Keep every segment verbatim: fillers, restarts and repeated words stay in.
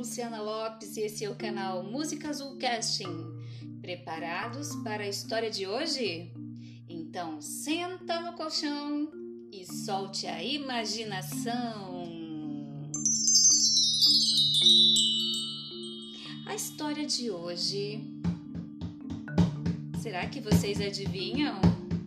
Luciana Lopes e esse é o canal Música Azul Casting. Preparados para a história de hoje? Então senta no colchão e solte a imaginação. A história de hoje... Será que vocês adivinham?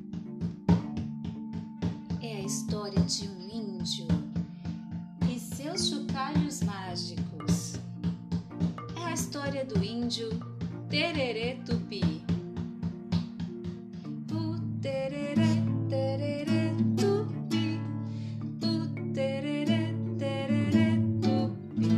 É a história de um índio e seus chocalhos mágicos. É a história do índio Tererê Tupi. O tererê, tererê, tupi. O tererê, tererê, tupi.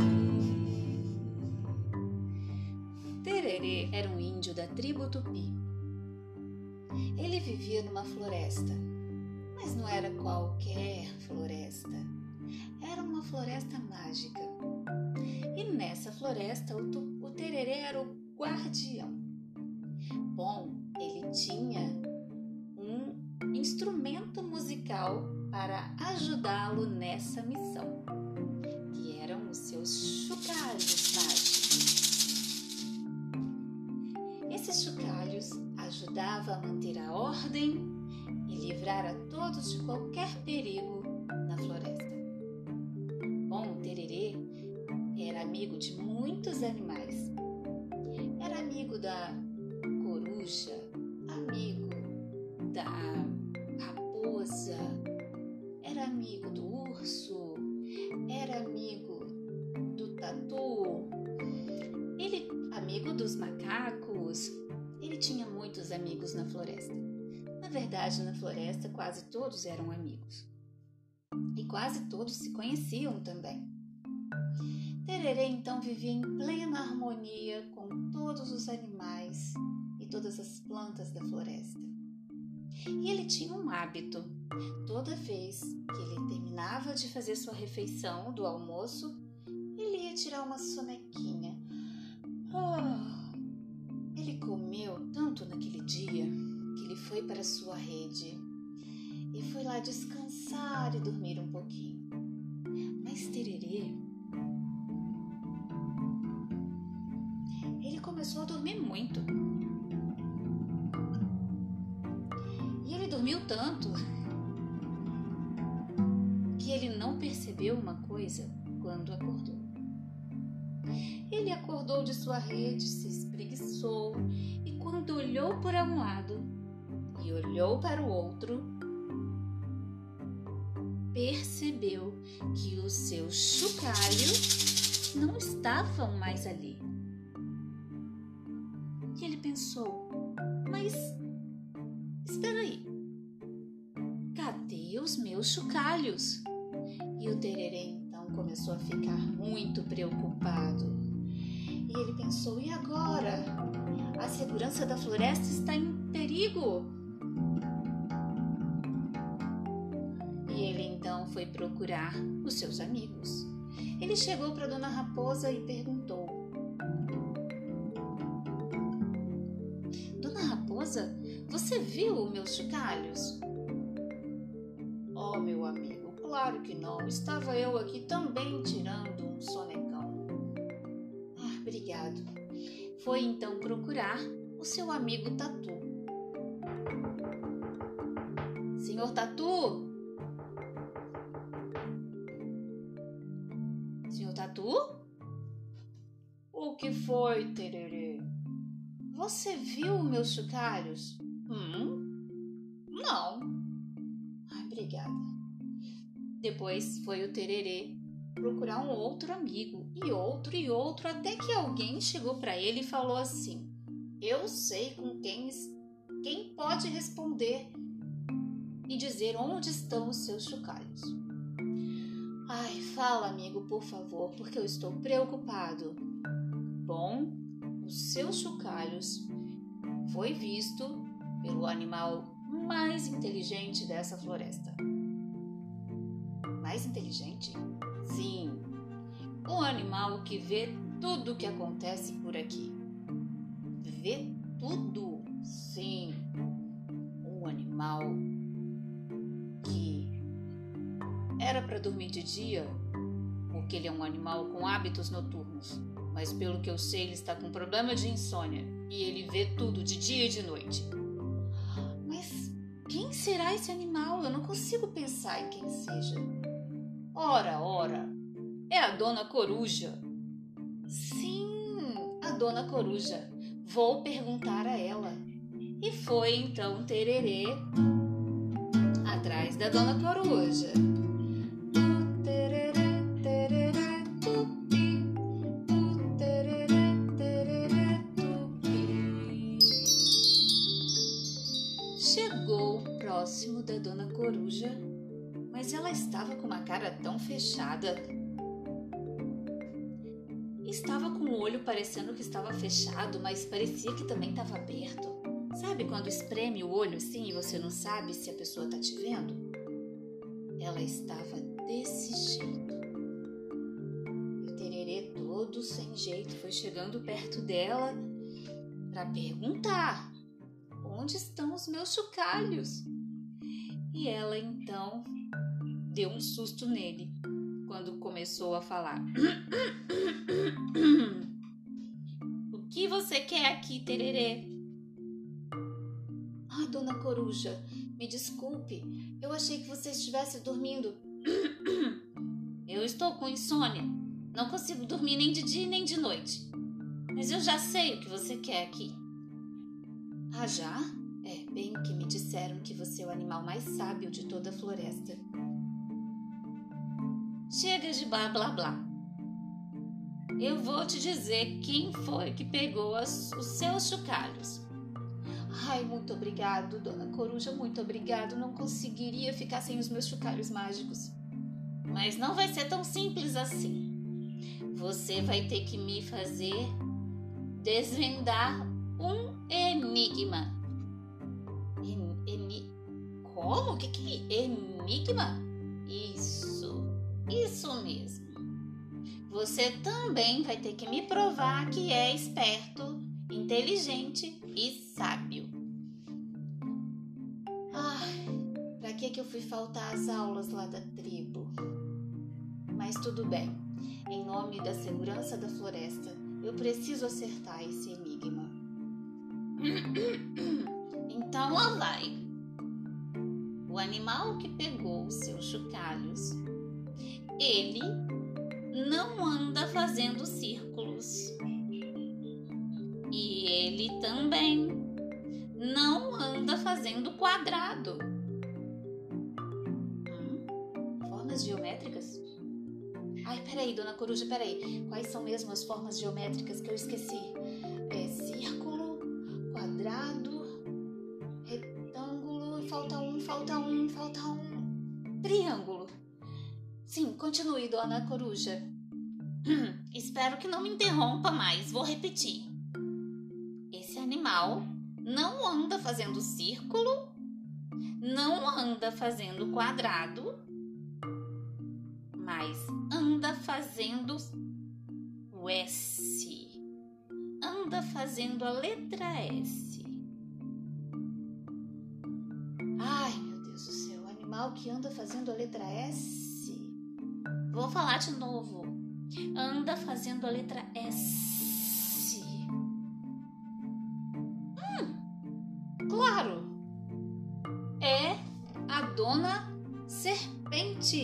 Tererê era um índio da tribo Tupi. Ele vivia numa floresta, mas não era qualquer floresta. Era uma floresta mágica. E nessa floresta o, tu, o Tererê era o guardião. Bom, ele tinha um instrumento musical para ajudá-lo nessa missão, que eram os seus chocalhos mágicos. Esses chocalhos ajudavam a manter a ordem e livrar a todos de qualquer perigo na floresta. Bom, o Tererê era amigo de muitos animais. Era amigo da coruja, amigo da raposa, era amigo do urso, era amigo do tatu, ele amigo dos macacos. Ele tinha muitos amigos na floresta. Na verdade, na floresta quase todos eram amigos. E quase todos se conheciam também. Tererê então vivia em plena harmonia com todos os animais e todas as plantas da floresta. E ele tinha um hábito. Toda vez que ele terminava de fazer sua refeição do almoço, ele ia tirar uma sonequinha. Oh, ele comeu tanto naquele dia que ele foi para sua rede e foi lá descansar e dormir um pouquinho. Mas Tererê, ele começou a dormir muito. E ele dormiu tanto que ele não percebeu uma coisa quando acordou. Ele acordou de sua rede, se espreguiçou e quando olhou para um lado e olhou para o outro, percebeu que os seus chocalhos não estavam mais ali. E ele pensou, mas espera aí, cadê os meus chocalhos? E o Tererê então começou a ficar muito preocupado. E ele pensou, e agora? A segurança da floresta está em perigo. E ele então foi procurar os seus amigos. Ele chegou para Dona Raposa e perguntou: Dona Raposa, você viu os meus chocalhos? Oh, meu amigo, claro que não. Estava eu aqui também tirando um sonecão. Ah, obrigado. Foi então procurar o seu amigo Tatu. Senhor Tatu? Senhor Tatu? O que foi, Tererê? Você viu meus chocalhos? Hum? Não. Ah, obrigada. Depois foi o Tererê procurar um outro amigo, e outro e outro, até que alguém chegou para ele e falou assim: eu sei com quem, quem pode responder e dizer onde estão os seus chocalhos. Ai, fala, amigo, por favor, porque eu estou preocupado. Bom, os seus chocalhos foi visto pelo animal mais inteligente dessa floresta. Mais inteligente? Sim, um animal que vê tudo o que acontece por aqui. Vê tudo? Sim, um animal que era para dormir de dia, porque ele é um animal com hábitos noturnos. mas pelo que eu sei ele está com problema de insônia e ele vê tudo de dia e de noite. Mas quem será esse animal? Eu não consigo pensar em quem seja. Ora, ora, é a Dona Coruja. Sim, a Dona Coruja. Vou perguntar a ela. E foi então Tererê atrás da Dona Coruja. Tu, tererê, tererê, tupi. Tu, tererê, tererê, tupi. Chegou próximo da Dona Coruja, mas ela estava com uma cara tão fechada. Estava com o olho parecendo que estava fechado, mas parecia que também estava aberto. Sabe quando espreme o olho assim e você não sabe se a pessoa está te vendo? Ela estava desse jeito. E o Tererê, todo sem jeito, foi chegando perto dela para perguntar: onde estão os meus chocalhos? E ela então deu um susto nele quando começou a falar. O que você quer aqui, Tererê? Ah, Dona Coruja, me desculpe, eu achei que você estivesse dormindo. Eu estou com insônia, não consigo dormir nem de dia nem de noite. Mas eu já sei o que você quer aqui. Ah, já? É, bem que me disseram que você é o animal mais sábio de toda a floresta. Chega de blá blá blá. Eu vou te dizer quem foi que pegou as, os seus chocalhos. Ai, muito obrigado, Dona Coruja, muito obrigado. Não conseguiria ficar sem os meus chocalhos mágicos. Mas não vai ser tão simples assim. Você vai ter que me fazer desvendar um enigma. En, eni, como? O que que é enigma? Isso, isso mesmo. Você também vai ter que me provar que é esperto, inteligente e sábio. Ai, pra que que eu fui faltar às aulas lá da tribo? Mas tudo bem. Em nome da segurança da floresta, eu preciso acertar esse enigma. Então lá vai. O animal que pegou os seus chocalhos, ele não anda fazendo círculos. E ele também não anda fazendo quadrado. Hum? Formas geométricas? Ai, peraí, Dona Coruja, peraí. Quais são mesmo as formas geométricas que eu esqueci? É círculo, quadrado, retângulo, falta um, falta um, falta um. Triângulo. Sim, continue, Dona Coruja. Hum, espero que não me interrompa mais, vou repetir. Esse animal não anda fazendo círculo, não anda fazendo quadrado, mas anda fazendo o S. Anda fazendo a letra S. Ai, meu Deus do céu, animal que anda fazendo a letra S. Vou falar de novo. Anda fazendo a letra S. Hum, claro. É a Dona Serpente.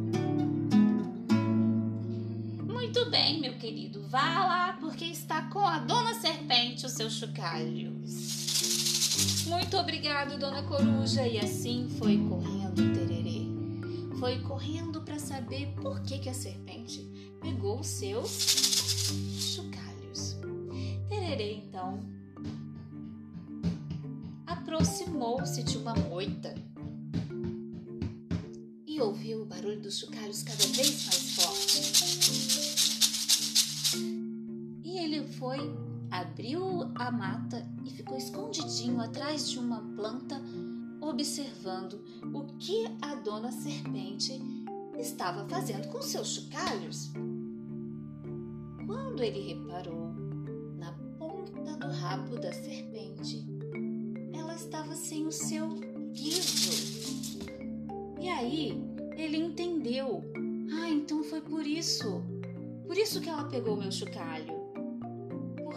Muito bem, meu querido. Vá lá, porque está com a Dona Serpente os seus chocalhos. Muito obrigado, Dona Coruja. E assim foi correndo Tererê. Foi correndo para saber por que, que a serpente pegou os seus chocalhos. Tererê, então, aproximou-se de uma moita e ouviu o barulho dos chocalhos cada vez mais forte. E ele foi, abriu a mata e ficou escondidinho atrás de uma planta, observando o que a Dona Serpente estava fazendo com seus chocalhos. Quando ele reparou na ponta do rabo da serpente, ela estava sem o seu guiso. E aí ele entendeu. Ah, então foi por isso. Por isso que ela pegou meu chocalho.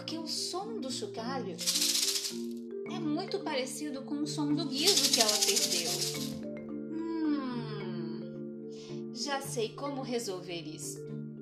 porque o som do chocalho é muito parecido com o som do guizo que ela perdeu. Hum, já sei como resolver isso.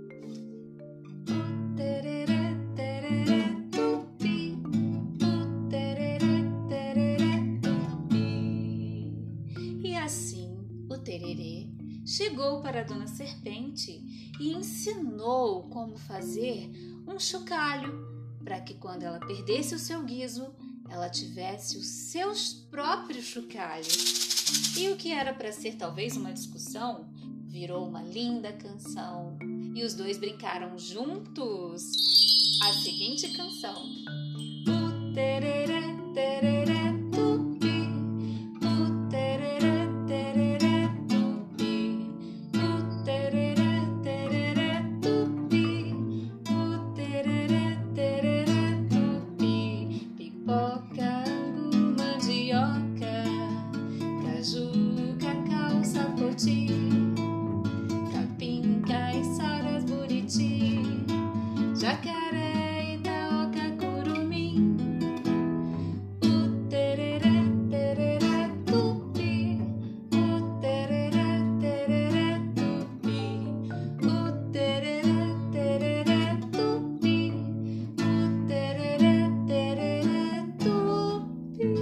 E assim o tererê chegou para a Dona Serpente e ensinou como fazer um chocalho para que quando ela perdesse o seu guizo, ela tivesse os seus próprios chocalhos. E o que era para ser talvez uma discussão, virou uma linda canção. E os dois brincaram juntos a seguinte canção. O tererê, tererê, tupi. O tererê, tererê, tupi. O tererê, tererê, tupi. O tererê, tererê, tupi. Pipoca, angu, mandioca, caju, cacau, sapoti, capim, caiçaras, buriti, jacaré, itaoca, curumim. O tererê, tererê, tupi. O tererê, tererê, tupi. O tererê, tererê, tupi. O tererê, tererê, tupi.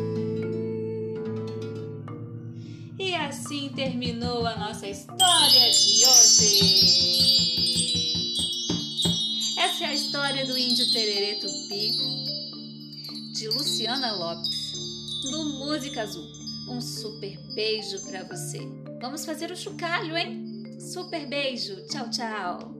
E assim terminou a nossa história de hoje. Essa é a história do índio Tererê Tupi, de Luciana Lopes, do Música Azul. Um super beijo para você. Vamos fazer o chocalho, hein? Super beijo. Tchau, tchau.